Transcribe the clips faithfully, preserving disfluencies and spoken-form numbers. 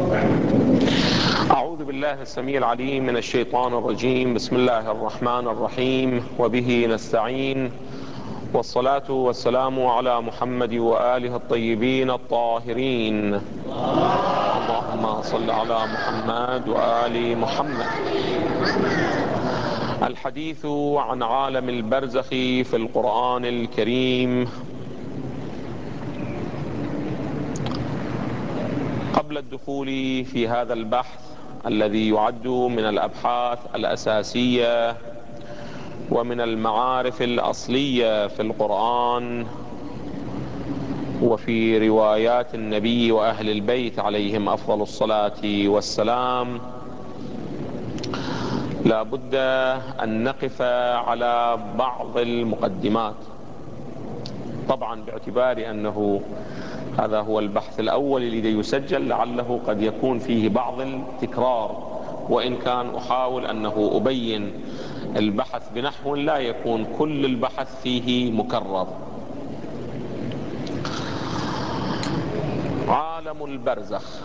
أعوذ بالله السميع العليم من الشيطان الرجيم. بسم الله الرحمن الرحيم، وبه نستعين، والصلاة والسلام على محمد وآله الطيبين الطاهرين. اللهم صل على محمد وآل محمد. الحديث عن عالم البرزخ في القرآن الكريم. قبل الدخول في هذا البحث الذي يعد من الأبحاث الأساسية ومن المعارف الأصلية في القرآن وفي روايات النبي وأهل البيت عليهم أفضل الصلاة والسلام، لا بد أن نقف على بعض المقدمات، طبعا باعتبار أنه هذا هو البحث الأول الذي يسجل، لعله قد يكون فيه بعض التكرار، وإن كان أحاول أنه أبين البحث بنحو لا يكون كل البحث فيه مكرر. عالم البرزخ،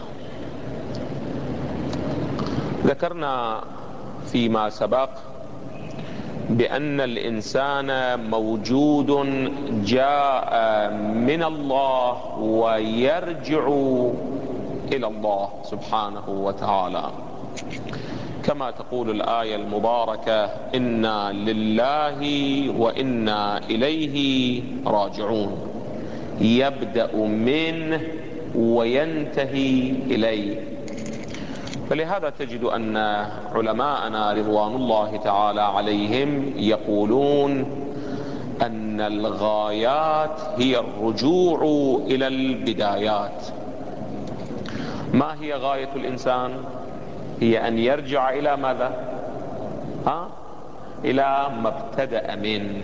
ذكرنا فيما سبق بأن الإنسان موجود جاء من الله ويرجع إلى الله سبحانه وتعالى، كما تقول الآية المباركة: إنا لله وإنا إليه راجعون. يبدأ منه وينتهي إليه. فلهذا تجد أن علماءنا رضوان الله تعالى عليهم يقولون أن الغايات هي الرجوع إلى البدايات. ما هي غاية الإنسان؟ هي أن يرجع إلى ماذا؟ ها؟ إلى ما ابتدأ منه.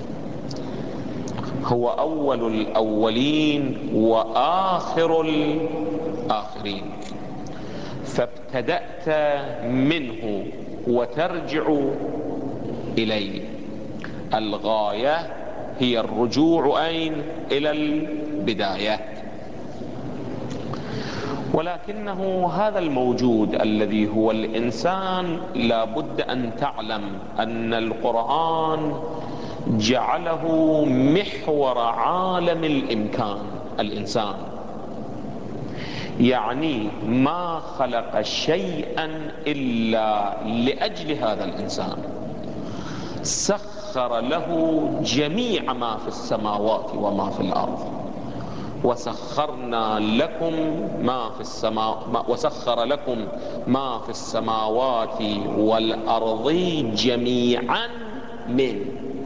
هو أول الأولين وآخر الآخرين، فابتدأت منه وترجع إليه. الغاية هي الرجوع أين؟ إلى البداية. ولكنه هذا الموجود الذي هو الإنسان لا بد أن تعلم أن القرآن جعله محور عالم الإمكان. الإنسان يعني ما خلق شيئا إلا لأجل هذا الإنسان، سخر له جميع ما في السماوات وما في الأرض، وسخرنا لكم ما في السماء وسخر لكم ما في السماوات والأرض جميعا منه.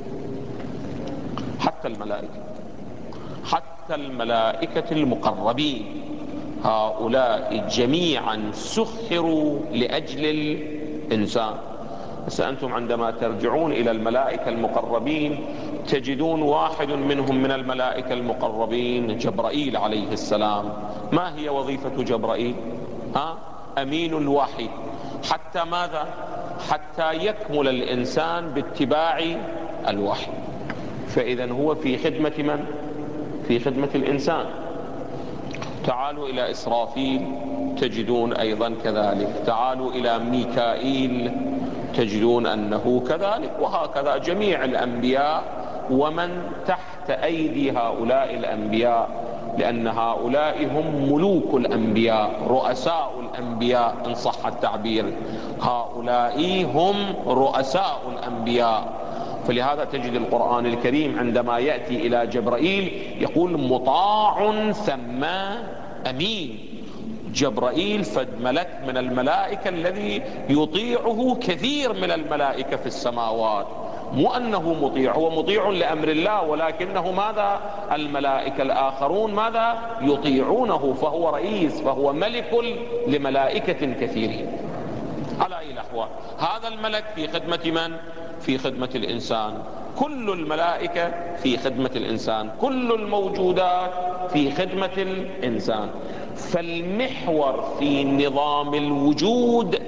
حتى الملائكة، حتى الملائكة المقربين هؤلاء جميعا سخروا لأجل الإنسان. بس أنتم عندما ترجعون إلى الملائكة المقربين تجدون واحد منهم من الملائكة المقربين جبرائيل عليه السلام. ما هي وظيفة جبرائيل؟ ها؟ أمين الوحي. حتى ماذا؟ حتى يكمل الإنسان باتباع الوحي. فإذا هو في خدمة من؟ في خدمة الإنسان. تعالوا إلى إسرافيل تجدون أيضا كذلك، تعالوا إلى ميكائيل تجدون أنه كذلك، وهكذا جميع الأنبياء ومن تحت أيدي هؤلاء الأنبياء، لأن هؤلاء هم ملوك الأنبياء، رؤساء الأنبياء إن صح التعبير. هؤلاء هم رؤساء الأنبياء. فلهذا تجد القرآن الكريم عندما يأتي إلى جبرائيل يقول مطاع ثم أمين. جبرائيل فد ملك من الملائكة الذي يطيعه كثير من الملائكة في السماوات، مو أنه مطيع، هو مطيع لأمر الله، ولكنه ماذا؟ الملائكة الآخرون ماذا؟ يطيعونه، فهو رئيس، فهو ملك لملائكة كثيرين. على أي الأحوال هذا الملك في خدمة من؟ في خدمة الإنسان. كل الملائكة في خدمة الإنسان، كل الموجودات في خدمة الإنسان. فالمحور في نظام الوجود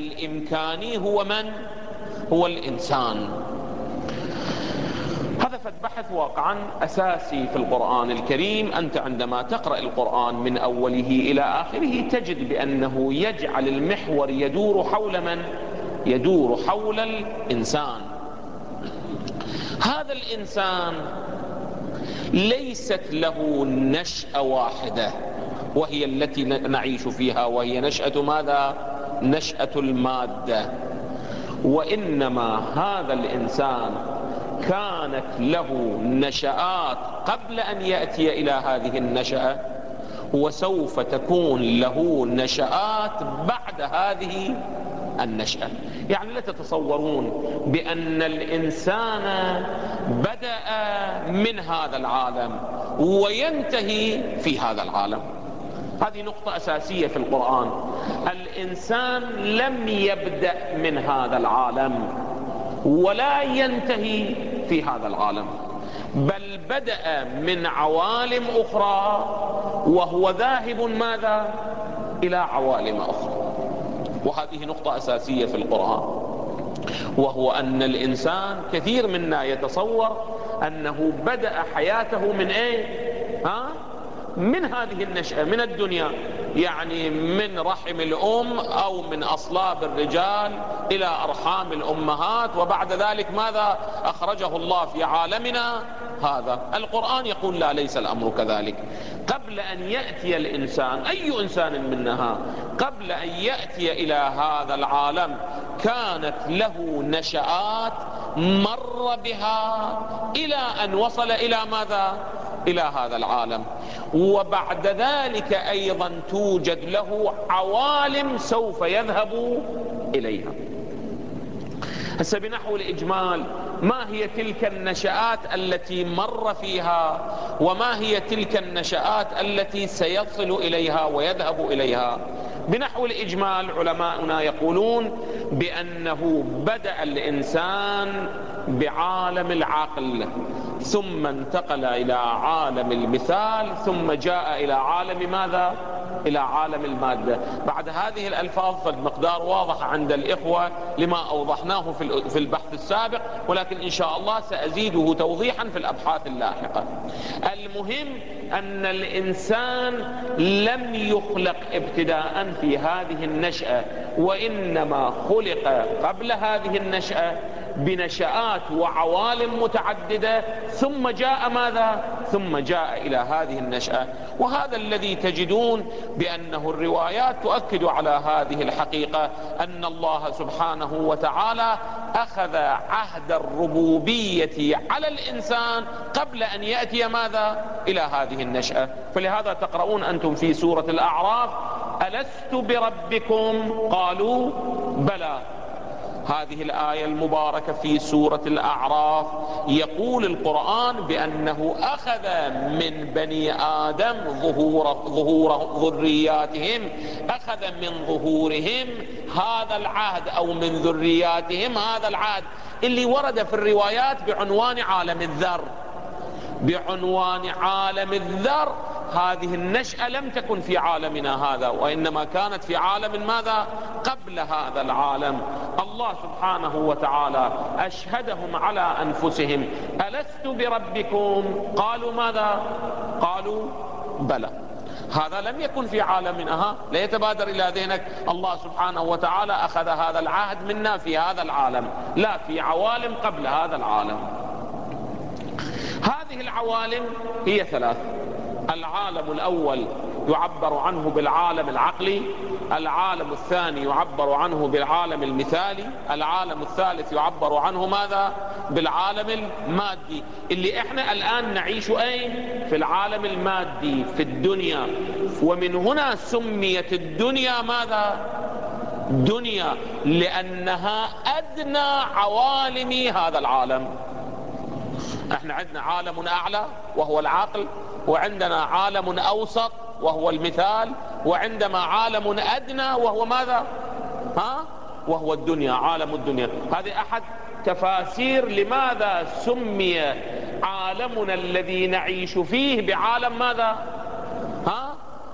الإمكاني هو من؟ هو الإنسان. هذا فد البحث واقعا أساسي في القرآن الكريم. أنت عندما تقرأ القرآن من أوله إلى آخره تجد بأنه يجعل المحور يدور حول من؟ يدور حول الإنسان. هذا الإنسان ليست له نشأة واحدة وهي التي نعيش فيها، وهي نشأة ماذا؟ نشأة المادة. وإنما هذا الإنسان كانت له نشآت قبل أن يأتي إلى هذه النشأة، وسوف تكون له نشآت بعد هذه النشأة. يعني لا تتصورون بأن الإنسان بدأ من هذا العالم وينتهي في هذا العالم. هذه نقطة أساسية في القرآن. الإنسان لم يبدأ من هذا العالم ولا ينتهي في هذا العالم، بل بدأ من عوالم أخرى وهو ذاهب ماذا؟ إلى عوالم أخرى. وهذه نقطة أساسية في القرآن، وهو أن الإنسان كثير منا يتصور أنه بدأ حياته من إيه؟ ها؟ من هذه النشأة، من الدنيا، يعني من رحم الأم أو من أصلاب الرجال إلى أرحام الأمهات، وبعد ذلك ماذا؟ أخرجه الله في عالمنا هذا. القرآن يقول لا، ليس الأمر كذلك. قبل أن يأتي الإنسان، أي إنسان منها، قبل أن يأتي إلى هذا العالم كانت له نشآت مر بها إلى أن وصل إلى ماذا؟ إلى هذا العالم. وبعد ذلك أيضا توجد له عوالم سوف يذهب إليها. هسه بنحو الإجمال، ما هي تلك النشآت التي مر فيها، وما هي تلك النشآت التي سيصل إليها ويذهب إليها؟ بنحو الإجمال علماؤنا يقولون بأنه بدأ الإنسان بعالم العقل، ثم انتقل إلى عالم المثال، ثم جاء إلى عالم ماذا؟ إلى عالم المادة. بعد هذه الألفاظ فالمقدار واضح عند الإخوة لما أوضحناه في البحث السابق، ولكن إن شاء الله سأزيده توضيحا في الأبحاث اللاحقة. المهم أن الإنسان لم يخلق ابتداء في هذه النشأة، وإنما خلق قبل هذه النشأة بنشآت وعوالم متعددة، ثم جاء ماذا؟ ثم جاء إلى هذه النشأة. وهذا الذي تجدون بأنه الروايات تؤكد على هذه الحقيقة، أن الله سبحانه وتعالى أخذ عهد الربوبية على الإنسان قبل أن يأتي ماذا؟ إلى هذه النشأة. فلهذا تقرؤون أنتم في سورة الأعراف: ألست بربكم؟ قالوا بلى. هذه الآية المباركة في سورة الأعراف يقول القرآن بأنه أخذ من بني آدم ظهور, ظهور ذرياتهم، أخذ من ظهورهم هذا العهد أو من ذرياتهم هذا العهد اللي ورد في الروايات بعنوان عالم الذر. بعنوان عالم الذر. هذه النشأة لم تكن في عالمنا هذا، وإنما كانت في عالم ماذا؟ قبل هذا العالم. الله سبحانه وتعالى أشهدهم على أنفسهم: ألست بربكم؟ قالوا ماذا؟ قالوا بلى. هذا لم يكن في عالمنا. لا يتبادر إلى ذهنك الله سبحانه وتعالى أخذ هذا العهد منا في هذا العالم، لا، في عوالم قبل هذا العالم. هذه العوالم هي ثلاث. العالم الأول يعبر عنه بالعالم العقلي، العالم الثاني يعبر عنه بالعالم المثالي، العالم الثالث يعبر عنه ماذا؟ بالعالم المادي، اللي احنا الآن نعيش أين؟ في العالم المادي، في الدنيا. ومن هنا سميت الدنيا ماذا؟ دنيا، لأنها أدنى عوالم هذا العالم. احنا عندنا عالم أعلى وهو العقل، وعندنا عالم أوسط وهو المثال، وعندما عالم أدنى وهو ماذا؟ ها؟ وهو الدنيا، عالم الدنيا. هذه أحد تفاسير لماذا سمي عالمنا الذي نعيش فيه بعالم ماذا؟ ها؟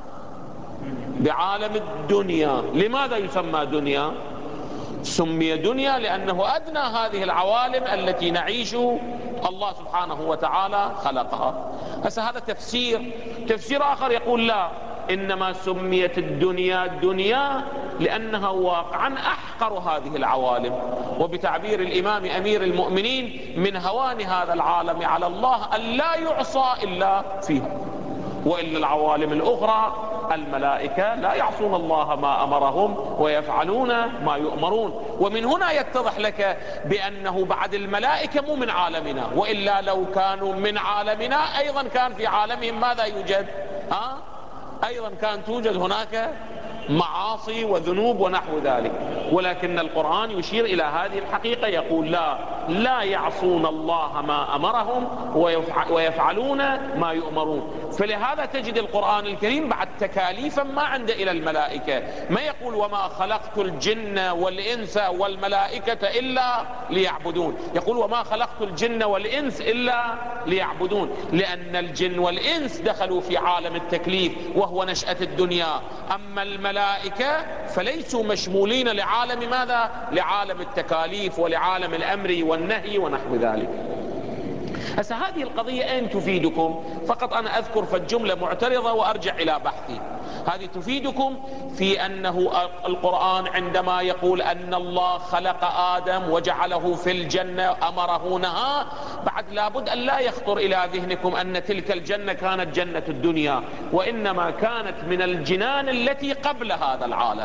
بعالم الدنيا. لماذا يسمى دنيا؟ سمي دنيا لأنه أدنى هذه العوالم التي نعيش الله سبحانه وتعالى خلقها. هسه هذا تفسير. تفسير آخر يقول لا، إنما سميت الدنيا دنيا لأنها واقعا أحقر هذه العوالم، وبتعبير الإمام أمير المؤمنين من هوان هذا العالم على الله أن لا يعصى إلا فيها، وإلا العوالم الأخرى الملائكة لا يعصون الله ما أمرهم ويفعلون ما يؤمرون. ومن هنا يتضح لك بأنه بعد الملائكة مو من عالمنا، وإلا لو كانوا من عالمنا أيضا كان في عالمهم ماذا يوجد؟ ها؟ أيضا كان توجد هناك معاصي وذنوب ونحو ذلك. ولكن القرآن يشير إلى هذه الحقيقة، يقول لا لا يعصون الله ما أمرهم ويفعلون ما يؤمرون. فلهذا تجد القرآن الكريم بعد تكاليفا ما عنده إلى الملائكة، ما يقول وما خلقت الجن والإنس والملائكة إلا ليعبدون، يقول وما خلقت الجن والإنس إلا ليعبدون، لأن الجن والإنس دخلوا في عالم التكليف وهو نشأة الدنيا. أما الملائكة فليسوا مشمولين لعالم ماذا؟ لعالم التكاليف ولعالم الأمر والنهي ونحو ذلك. هسه هذه القضية أين تفيدكم؟ فقط أنا أذكر فالجملة معترضة وأرجع إلى بحثي. هذه تفيدكم في أنه القرآن عندما يقول أن الله خلق آدم وجعله في الجنة أمره نهاه، بعد لابد أن لا يخطر إلى ذهنكم أن تلك الجنة كانت جنة الدنيا، وإنما كانت من الجنان التي قبل هذا العالم.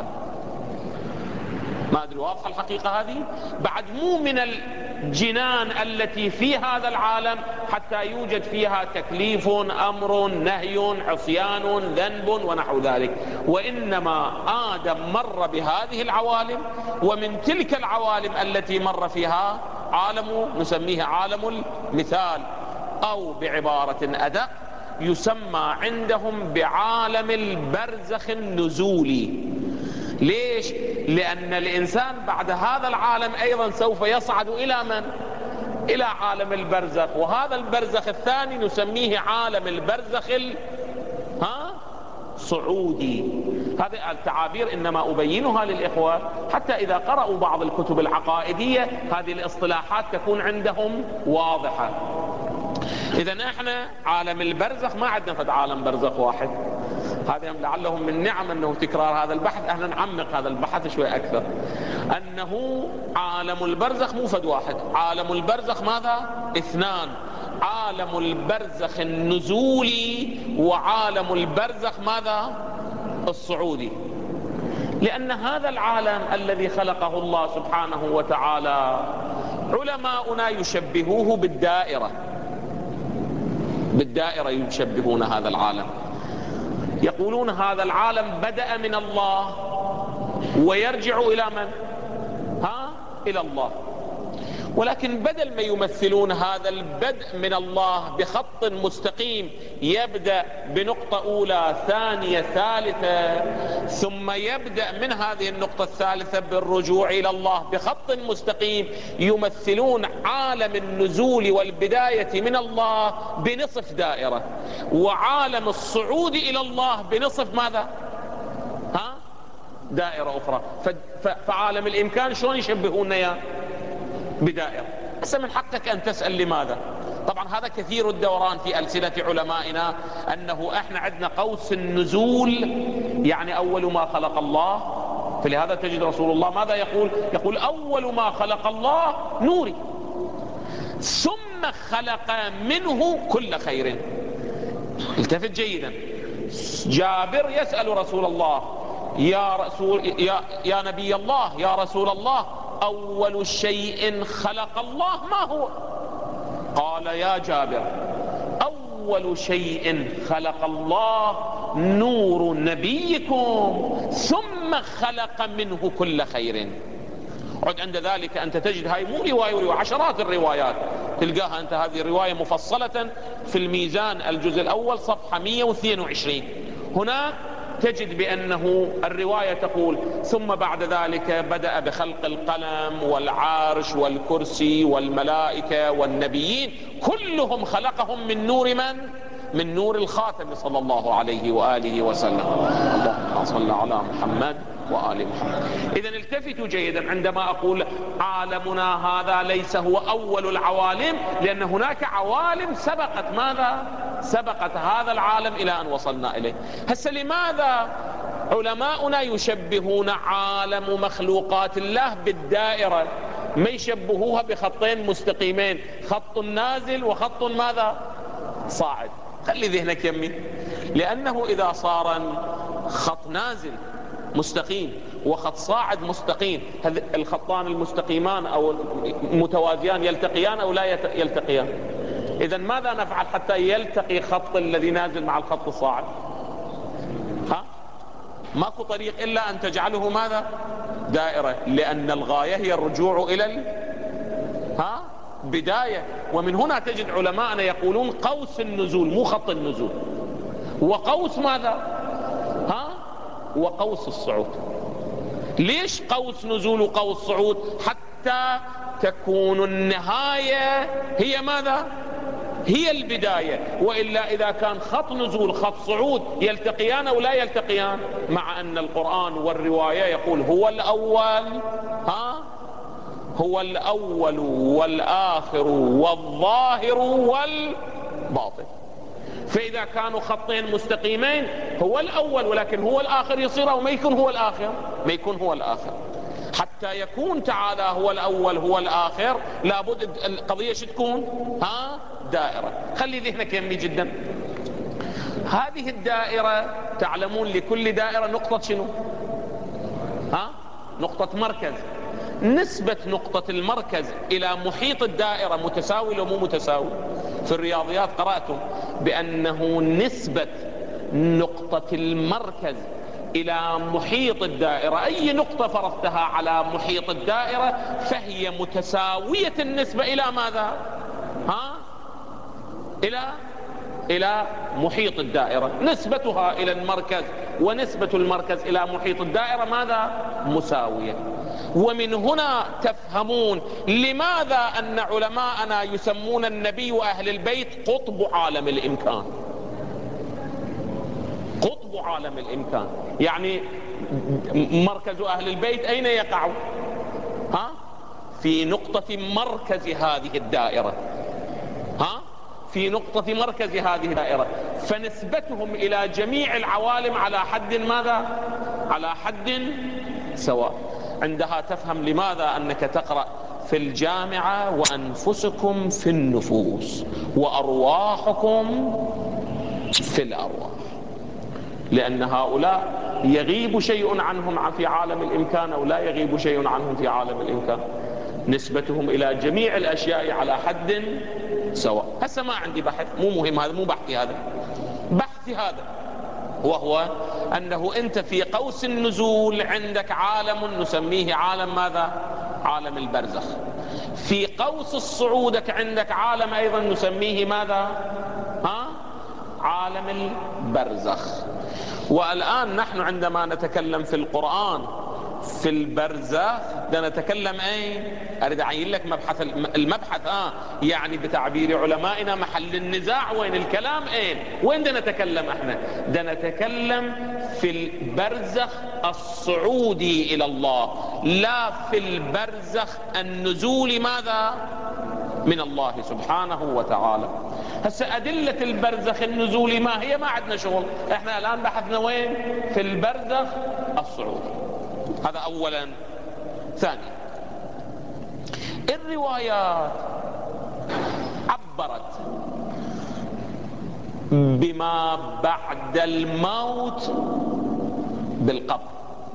ما أدري واضحة الحقيقة هذه؟ بعد مو من الجنان التي في هذا العالم حتى يوجد فيها تكليف، أمر، نهي، عصيان، ذنب ونحو ذلك، وإنما آدم مر بهذه العوالم، ومن تلك العوالم التي مر فيها عالم نسميه عالم المثال، أو بعبارة أدق يسمى عندهم بعالم البرزخ النزولي. ليش؟ لأن الإنسان بعد هذا العالم أيضا سوف يصعد إلى من؟ إلى عالم البرزخ، وهذا البرزخ الثاني نسميه عالم البرزخ ال... ها؟ صعودي. هذه التعابير إنما أبينها للإخوة حتى إذا قرأوا بعض الكتب العقائدية هذه الاصطلاحات تكون عندهم واضحة. إذن احنا عالم البرزخ ما عندنا فد عالم برزخ واحد، هذا لعلهم من نعم أنه تكرار هذا البحث، احنا نعمق هذا البحث شوي أكثر، أنه عالم البرزخ مو فد واحد، عالم البرزخ ماذا؟ اثنان، عالم البرزخ النزولي وعالم البرزخ ماذا؟ الصعودي. لأن هذا العالم الذي خلقه الله سبحانه وتعالى علماؤنا يشبهوه بالدائرة، بالدائرة يشبهون هذا العالم، يقولون هذا العالم بدأ من الله ويرجع إلى من؟ ها؟ إلى الله. ولكن بدل ما يمثلون هذا البدء من الله بخط مستقيم يبدأ بنقطة أولى ثانية ثالثة، ثم يبدأ من هذه النقطة الثالثة بالرجوع إلى الله بخط مستقيم، يمثلون عالم النزول والبداية من الله بنصف دائرة، وعالم الصعود إلى الله بنصف ماذا؟ ها؟ دائرة أخرى. فعالم الإمكان شلون يشبهون إياه؟ بدائرة. بس من حقك أن تسأل لماذا؟ طبعا هذا كثير الدوران في ألسنة علمائنا، أنه احنا عندنا قوس النزول يعني أول ما خلق الله، فلهذا تجد رسول الله ماذا يقول؟ يقول أول ما خلق الله نوري ثم خلق منه كل خير. التفت جيدا، جابر يسأل رسول الله يا رسول يا, يا نبي الله يا رسول الله أول شيء خلق الله ما هو؟ قال يا جابر أول شيء خلق الله نور نبيكم ثم خلق منه كل خير. عد عند ذلك أنت تجد هاي مو رواية ورواية، عشرات الروايات تلقاها أنت هذه الرواية مفصلة في الميزان الجزء الأول صفحة مئة واثنين وعشرين. هناك تجد بأنه الرواية تقول ثم بعد ذلك بدأ بخلق القلم والعرش والكرسي والملائكة والنبيين، كلهم خلقهم من نور من؟ من نور الخاتم صلى الله عليه وآله وسلم. الله كما صلى على محمد وآل محمد. إذن التفتوا جيدا عندما أقول عالمنا هذا ليس هو أول العوالم، لأن هناك عوالم سبقت ماذا؟ سبقت هذا العالم إلى أن وصلنا إليه. هسه لماذا علماؤنا يشبهون عالم مخلوقات الله بالدائرة، ما يشبهوها بخطين مستقيمين، خط نازل وخط ماذا؟ صاعد. خلي ذهنك يمي، لأنه إذا صار خط نازل مستقيم وخط صاعد مستقيم، هذ الخطان المستقيمان أو متوازيان يلتقيان أو لا يلتقيان؟ إذن ماذا نفعل حتى يلتقي خط الذي نازل مع الخط الصاعد؟ ها؟ ماكو طريق إلا أن تجعله ماذا؟ دائرة، لأن الغاية هي الرجوع إلى ال... ها؟ بداية. ومن هنا تجد علماءنا يقولون قوس النزول، مو خط النزول، وقوس ماذا؟ ها؟ وقوس الصعود. ليش قوس نزول وقوس صعود؟ حتى تكون النهاية هي ماذا؟ هي البداية. وإلا إذا كان خط نزول خط صعود يلتقيان أو لا يلتقيان؟ مع أن القرآن والرواية يقول هو الأول، ها؟ هو الأول والآخر والظاهر والباطن. فإذا كانوا خطين مستقيمين هو الأول ولكن هو الآخر يصير أو ما يكون هو الآخر؟ ما يكون هو الآخر. حتى يكون تعالى هو الأول هو الآخر لابد القضية شو تكون؟ ها؟ دائرة. خلي ذهنك يمي جدا. هذه الدائرة تعلمون لكل دائرة نقطة شنو؟ ها؟ نقطة مركز. نسبة نقطة المركز إلى محيط الدائرة متساوي لو مو متساوي؟ في الرياضيات قرأتم بأنه نسبة نقطة المركز إلى محيط الدائرة، أي نقطة فرضتها على محيط الدائرة فهي متساوية النسبة إلى ماذا؟ ها؟ إلى إلى محيط الدائرة. نسبتها إلى المركز ونسبة المركز إلى محيط الدائرة ماذا؟ مساوية. ومن هنا تفهمون لماذا أن علماءنا يسمون النبي وأهل البيت قطب عالم الإمكان. قطب عالم الإمكان يعني مركز أهل البيت أين يقع؟ ها؟ في نقطة مركز هذه الدائرة. ها؟ في نقطة مركز هذه الدائرة. فنسبتهم إلى جميع العوالم على حد ماذا؟ على حد سواء. عندها تفهم لماذا أنك تقرأ في الجامعة وأنفسكم في النفوس وأرواحكم في الأرواح، لأن هؤلاء يغيب شيء عنهم في عالم الإمكان أو لا يغيب شيء عنهم في عالم الإمكان. نسبتهم إلى جميع الأشياء على حد سواء. هسه ما عندي بحث، مو مهم، هذا مو بحثي، هذا بحثي هذا، وهو أنه أنت في قوس النزول عندك عالم نسميه عالم ماذا؟ عالم البرزخ. في قوس الصعودك عندك عالم أيضا نسميه ماذا؟ ها؟ عالم البرزخ. والآن نحن عندما نتكلم في القرآن في البرزخ نتكلم أين؟ أريد أعين لك مبحث المبحث آه يعني بتعبير علمائنا محل النزاع وين الكلام أين؟ وين دا نتكلم احنا؟ دا نتكلم في البرزخ الصعودي إلى الله، لا في البرزخ النزولي ماذا؟ من الله سبحانه وتعالى. هسه أدلة البرزخ النزولي ما هي؟ ما عندنا شغل، احنا الآن بحثنا وين؟ في البرزخ الصعودي. هذا أولا. ثانيا، الروايات عبرت بما بعد الموت بالقبر.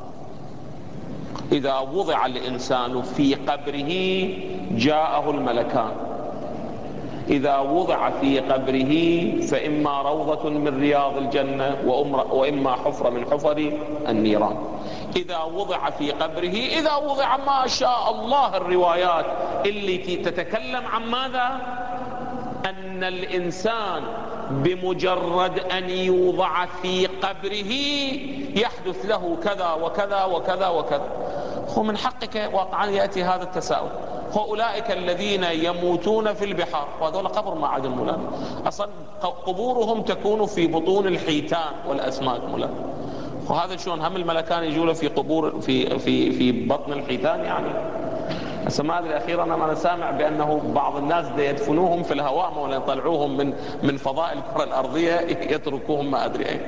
إذا وضع الإنسان في قبره جاءه الملكان، إذا وضع في قبره فإما روضة من رياض الجنة وإما حفرة من حفر النيران. إذا وضع في قبره، إذا وضع ما شاء الله. الروايات اللي تتكلم عن ماذا؟ أن الإنسان بمجرد أن يوضع في قبره يحدث له كذا وكذا وكذا وكذا. هو من حقك واقعا يأتي هذا التساؤل. أولئك الذين يموتون في البحار، وهذول قبر ما عاد المولان أصلا، قبورهم تكون في بطون الحيتان والأسماك مولانا. وهذا شلون هم الملكان يجوا له في قبور في في في بطن الحيتان يعني. هسه ما ادري اخيرا انا أنا سامع بانه بعض الناس يدفنوهم في الهواء ولا يطلعوهم من من فضاء الكره الارضيه يتركوهم ما ادري اين.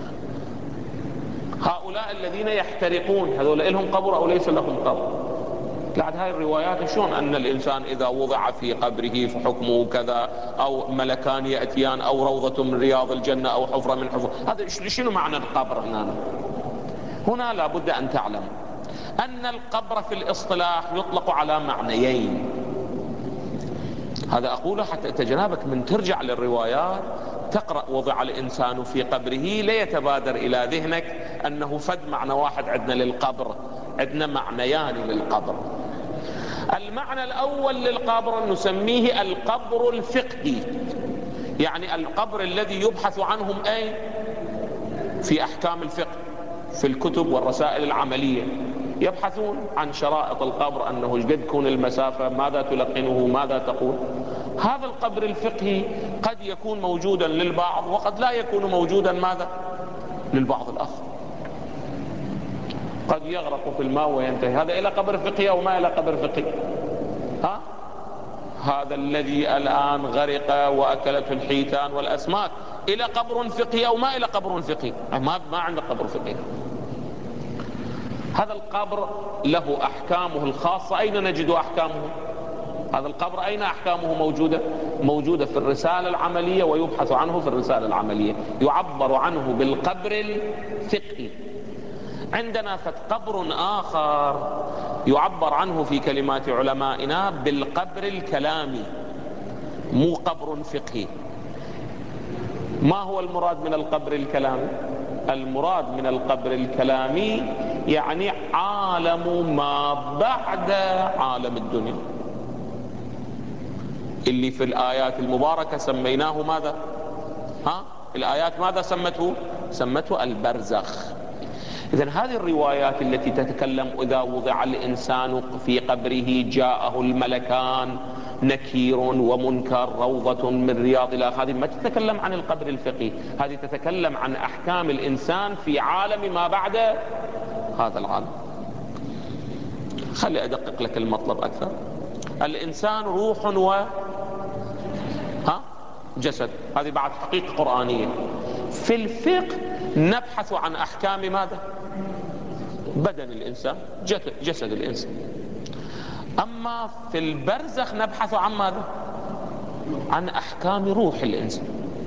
هؤلاء الذين يحترقون هذول لهم قبر او ليس لهم قبر؟ بعد هاي الروايات شلون ان الانسان اذا وضع في قبره فحكمه كذا، او ملكان ياتيان، او روضه من رياض الجنه، او حفره من حفر. هذا شنو معنى القبر هنا؟ هنا لابد ان تعلم ان القبر في الاصطلاح يطلق على معنيين. هذا اقوله حتى تجنبك من ترجع للروايات تقرأ وضع الانسان في قبره لا يتبادر الى ذهنك انه فد معنى واحد عندنا للقبر، عندنا معنيان للقبر. المعنى الاول للقبر نسميه القبر الفقهي، يعني القبر الذي يبحث عنهم اي في احكام الفقه في الكتب والرسائل العملية، يبحثون عن شرائط القبر، انه ايش قد تكون المسافة، ماذا تلقنه، ماذا تقول. هذا القبر الفقهي قد يكون موجودا للبعض وقد لا يكون موجودا ماذا للبعض الاخر. قد يغرق في الماء وينتهي، هذا الى قبر فقهي او ما الى قبر فقهي؟ ها هذا الذي الان غرق واكلته الحيتان والاسماك الى قبر فقهي او ما الى قبر فقهي؟ ما ما عنده قبر فقهي. هذا القبر له احكامه الخاصة. اين نجد احكامه؟ هذا القبر اين احكامه موجودة؟ موجودة في الرسالة العملية، ويبحث عنه في الرسالة العملية، يعبر عنه بالقبر الفقهي. عندنا قبر آخر يعبر عنه في كلمات علمائنا بالقبر الكلامي، مو قبر فقهي. ما هو المراد من القبر الكلامي؟ المراد من القبر الكلامي يعني عالم ما بعد عالم الدنيا، اللي في الآيات المباركة سميناه ماذا؟ ها؟ الآيات ماذا سمته؟ سمته البرزخ. إذن هذه الروايات التي تتكلم إذا وضع الإنسان في قبره جاءه الملكان نكير ومنكر روضة من رياض الله، هذه ما تتكلم عن القبر الفقهي، هذه تتكلم عن أحكام الإنسان في عالم ما بعد هذا العالم. خلي أدقق لك المطلب أكثر. الإنسان روح و ها جسد، هذه بعد حقيقة قرآنية. في الفقه نبحث عن أحكام ماذا؟ بدن الإنسان، جسد الإنسان. أما في البرزخ نبحث عن ماذا؟ عن أحكام روح الإنسان.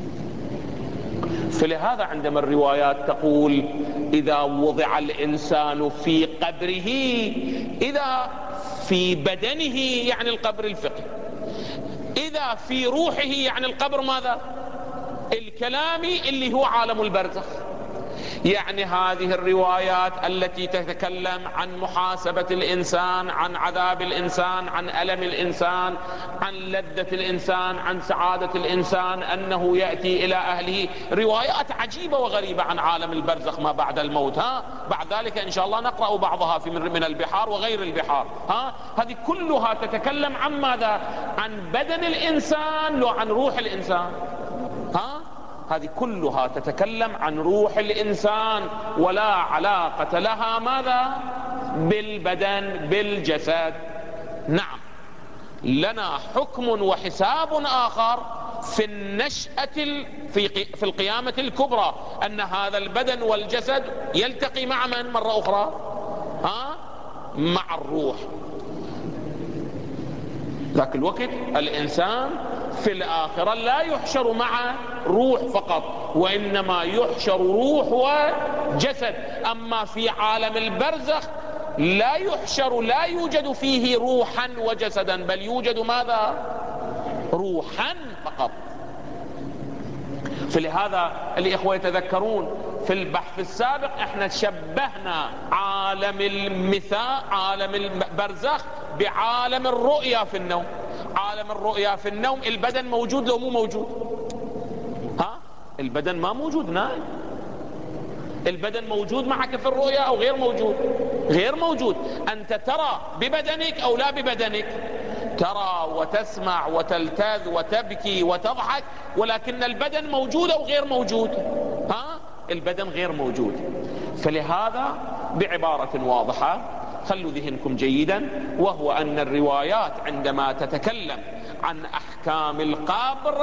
فلهذا عندما الروايات تقول إذا وضع الإنسان في قبره، إذا في بدنه يعني القبر الفقهي، إذا في روحه يعني القبر ماذا؟ الكلامي اللي هو عالم البرزخ. يعني هذه الروايات التي تتكلم عن محاسبة الإنسان، عن عذاب الإنسان، عن ألم الإنسان، عن لذة الإنسان، عن سعادة الإنسان، أنه يأتي إلى أهله، روايات عجيبة وغريبة عن عالم البرزخ ما بعد الموت. ها بعد ذلك إن شاء الله نقرأ بعضها في من البحار وغير البحار. ها هذه كلها تتكلم عن ماذا؟ عن بدن الإنسان، لو عن روح الإنسان. ها هذه كلها تتكلم عن روح الإنسان، ولا علاقة لها ماذا؟ بالبدن، بالجسد. نعم لنا حكم وحساب آخر في النشأة في في القيامة الكبرى، أن هذا البدن والجسد يلتقي مع من مرة أخرى؟ ها مع الروح. ذاك الوقت الإنسان في الآخرة لا يحشر مع روح فقط، وإنما يحشر روح وجسد. أما في عالم البرزخ لا يحشر، لا يوجد فيه روحا وجسدا، بل يوجد ماذا؟ روحا فقط. فلهذا الإخوة يتذكرون في البحث السابق احنا شبهنا عالم المثاء، عالم البرزخ، بعالم الرؤيا في النوم. عالم الرؤيا في النوم البدن موجود لو مو موجود؟ ها البدن ما موجود، نائم. البدن موجود معك في الرؤيا او غير موجود؟ غير موجود. انت ترى ببدنك او لا ببدنك؟ ترى وتسمع وتلتذ وتبكي وتضحك، ولكن البدن موجود او غير موجود؟ ها البدن غير موجود. فلهذا بعبارة واضحة خلوا ذهنكم جيدا، وهو أن الروايات عندما تتكلم عن أحكام القبر،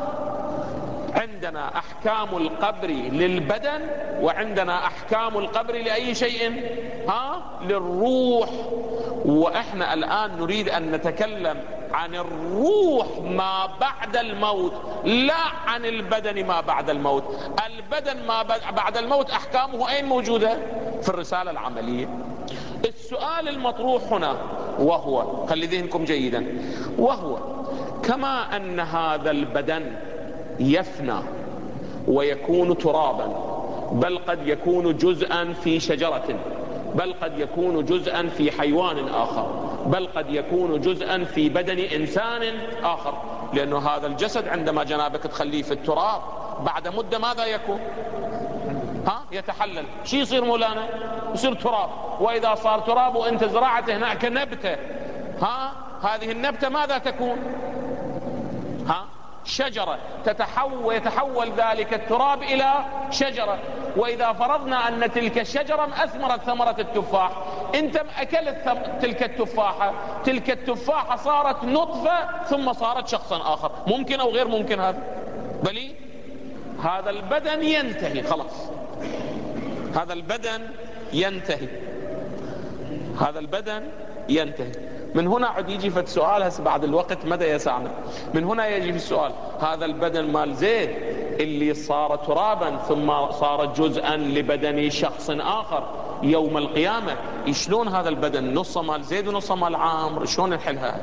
عندنا أحكام القبر للبدن، وعندنا أحكام القبر لأي شيء؟ ها؟ للروح. وإحنا الآن نريد أن نتكلم عن الروح ما بعد الموت، لا عن البدن ما بعد الموت. البدن ما بعد الموت أحكامه أين موجودة؟ في الرسالة العملية. السؤال المطروح هنا وهو، خلي ذهنكم جيدا، وهو كما أن هذا البدن يفنى ويكون ترابا، بل قد يكون جزءا في شجرة، بل قد يكون جزءا في حيوان آخر، بل قد يكون جزءا في بدن إنسان آخر، لأنه هذا الجسد عندما جنابك تخليه في التراب بعد مدة ماذا يكون؟ ها؟ يتحلل. شي يصير مولانا؟ يصير تراب. وإذا صار تراب وأنت زرعت هناك نبتة، ها؟ هذه النبتة ماذا تكون؟ ها؟ شجرة. تتحول يتحول ذلك التراب إلى شجرة. وإذا فرضنا أن تلك الشجرة أثمرت ثمرة التفاح، أنت أكلت تلك التفاحة، تلك التفاحة صارت نطفة ثم صارت شخصا آخر. ممكن أو غير ممكن هذا؟ بلي هذا البدن ينتهي خلاص، هذا البدن ينتهي، هذا البدن ينتهي. من هنا عد يجي في السؤال هسه بعد الوقت مدى يسعنا، من هنا يجي في السؤال، هذا البدن مال زيد اللي صار ترابا ثم صار جزءا لبدن شخص آخر يوم القيامة، شلون هذا البدن نصه مال زيد ونصه مال عامر؟ شلون نحلها؟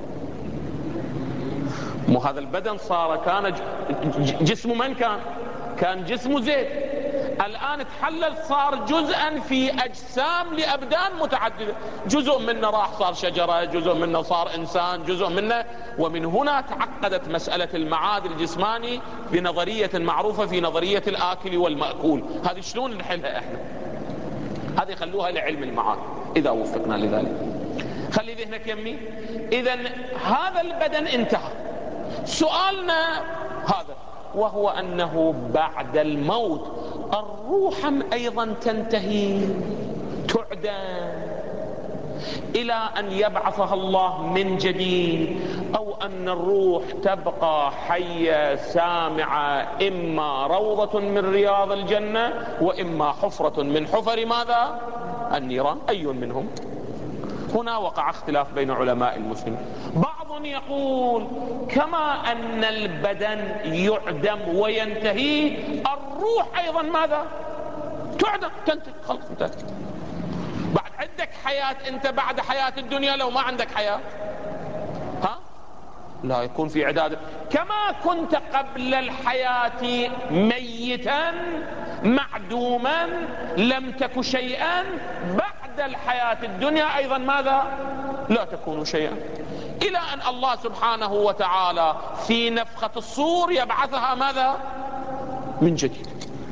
مو هذا البدن صار كان جسمه من كان؟ كان جسمه زيد، الآن تحلل صار جزءا في أجسام لأبدان متعددة، جزء منه راح صار شجرة، جزء منه صار إنسان، جزء منه. ومن هنا تعقدت مسألة المعاد الجسماني بنظرية معروفة في نظرية الآكل والمأكول. هذه شلون نحلها احنا؟ هذه خلوها لعلم المعاد إذا وفقنا لذلك. خلي ذهنك يمي. إذا هذا البدن انتهى. سؤالنا هذا، وهو أنه بعد الموت الروح أيضا تنتهي، تعدم إلى أن يبعثها الله من جديد، أو أن الروح تبقى حية سامعة، إما روضة من رياض الجنة وإما حفرة من حفر ماذا؟ النيران. أي منهم؟ هنا وقع اختلاف بين علماء المسلمين. بعض يقول كما أن البدن يعدم وينتهي، الروح أيضا ماذا؟ تعدم، تنتهي، خلاص انتهت. بعد عندك حياة أنت بعد حياة الدنيا، لو ما عندك حياة ها؟ لا يكون في عداد. كما كنت قبل الحياة ميتا معدوما لم تك شيئا، بعد الحياة الدنيا أيضا ماذا؟ لا تكون شيئا، إلى أن الله سبحانه وتعالى في نفخة الصور يبعثها ماذا؟ من جديد.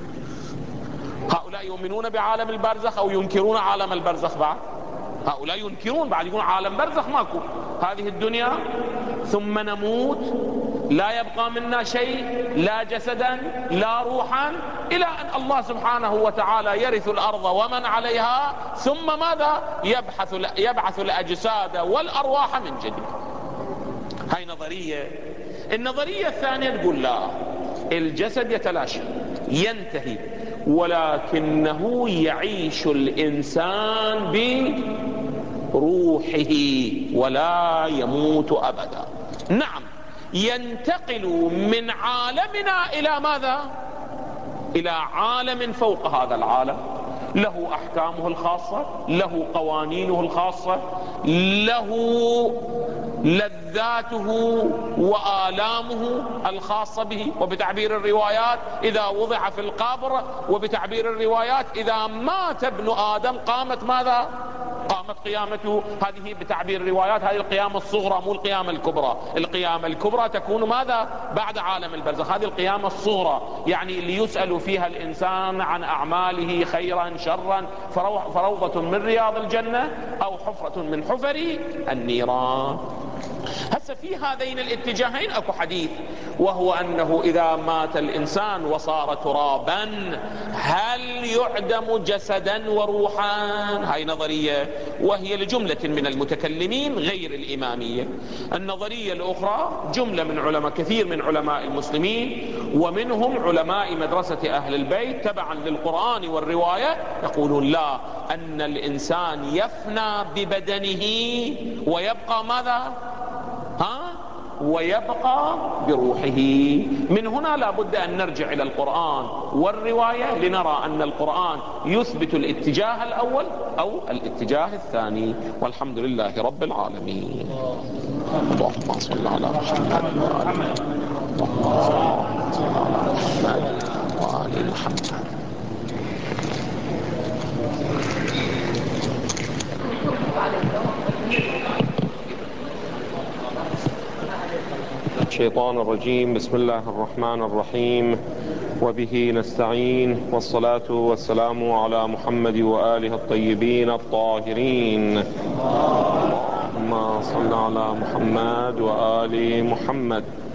هؤلاء يؤمنون بعالم البرزخ أو ينكرون عالم البرزخ؟ بعد هؤلاء ينكرون، بعد يقولون عالم برزخ ماكو، هذه الدنيا ثم نموت، لا يبقى منا شيء، لا جسدا لا روحا، إلى أن الله سبحانه وتعالى يرث الأرض ومن عليها، ثم ماذا؟ يبحث يبعث الأجساد والأرواح من جديد. هاي نظرية. النظرية الثانية تقول لا، الجسد يتلاشى ينتهي، ولكنه يعيش الإنسان بروحه ولا يموت أبدا. نعم، ينتقل من عالمنا إلى ماذا؟ إلى عالم فوق هذا العالم، له أحكامه الخاصة، له قوانينه الخاصة، له لذاته وآلامه الخاصة به. وبتعبير الروايات إذا وضع في القبر، وبتعبير الروايات إذا مات ابن آدم قامت ماذا؟ قامت قيامته. هذه بتعبير الروايات هذه القيامة الصغرى، مو القيامة الكبرى. القيامة الكبرى تكون ماذا؟ بعد عالم البرزخ. هذه القيامة الصغرى، يعني اللي يسأل فيها الإنسان عن أعماله خيرا شرا، فروضة من رياض الجنة أو حفرة من حفر النيران. هسه في هذين الاتجاهين اكو حديث، وهو انه اذا مات الانسان وصار ترابا هل يعدم جسدا وروحا؟ هاي نظرية وهي لجملة من المتكلمين غير الامامية. النظرية الاخرى جملة من علماء، كثير من علماء المسلمين ومنهم علماء مدرسة اهل البيت تبعا للقرآن والرواية يقولون لا، ان الانسان يفنى ببدنه ويبقى ماذا؟ ها؟ ويبقى بروحه. من هنا لا بد أن نرجع إلى القرآن والرواية لنرى أن القرآن يثبت الاتجاه الأول أو الاتجاه الثاني. والحمد لله رب العالمين. اللهم صل على محمد وآل محمد. اللهم صل على محمد وآل محمد. الشيطان الرجيم. بسم الله الرحمن الرحيم، وبه نستعين، والصلاة والسلام على محمد وآله الطيبين الطاهرين. اللهم صل على محمد وآل محمد.